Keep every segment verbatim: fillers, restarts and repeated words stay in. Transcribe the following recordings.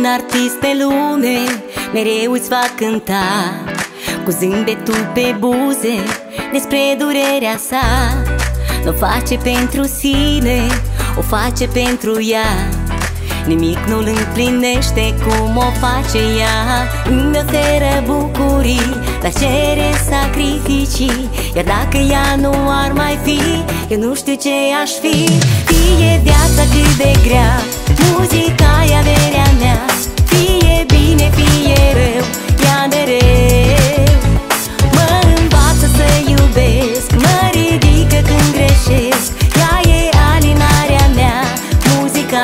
artist pe lume mereu îți va cânta cu zâmbetul pe buze despre durerea sa. Nu o face pentru sine, o face pentru ea. Nimic nu-l împlinește cum o face ea. Îmi oferă bucurii, dar cere sacrificii. Iar dacă ea nu ar mai fi, eu nu știu ce aș fi. Fie viața cât de grea, muzica e averea mea. Fie bine, fie rău, ea mereu mă învață să iubesc, mă ridică când greșesc. Ea e alinarea mea, muzica.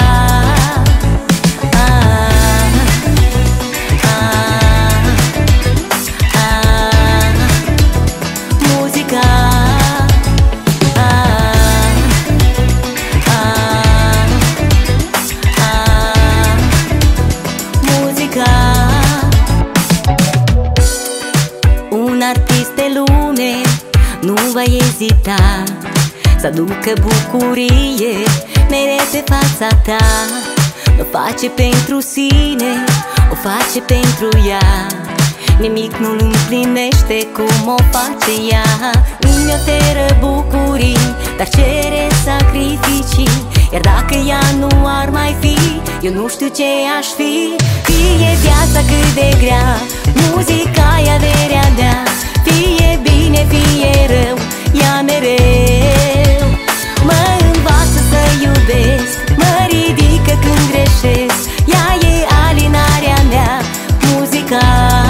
Un artist pe lume nu va ezita să aducă bucurie mereu pe fața ta. O face pentru sine, o face pentru ea. Nimic nu-l împlinește cum o face ea. Îmi oferă bucurii, dar cere sacrificii. Iar dacă ea nu ar mai fi, eu nu știu ce aș fi. Fie viața cât de grea, muzica e averea mea. Fie bine, fie rău, ea mereu mă învață să iubesc, mă ridică când greșesc. Ea e alinarea mea, muzica.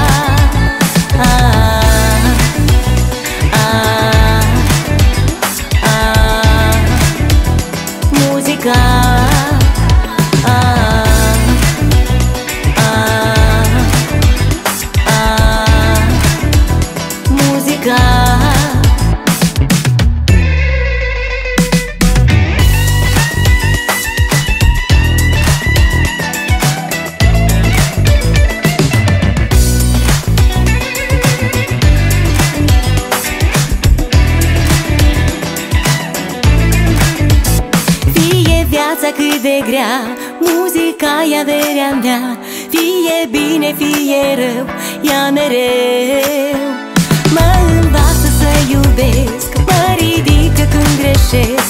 Muzica, ah, ah, ah, muzica. Viața cât de grea, muzica e averea mea. Fie bine, fie rău, ea mereu mă învață să iubesc, mă ridică când greșesc.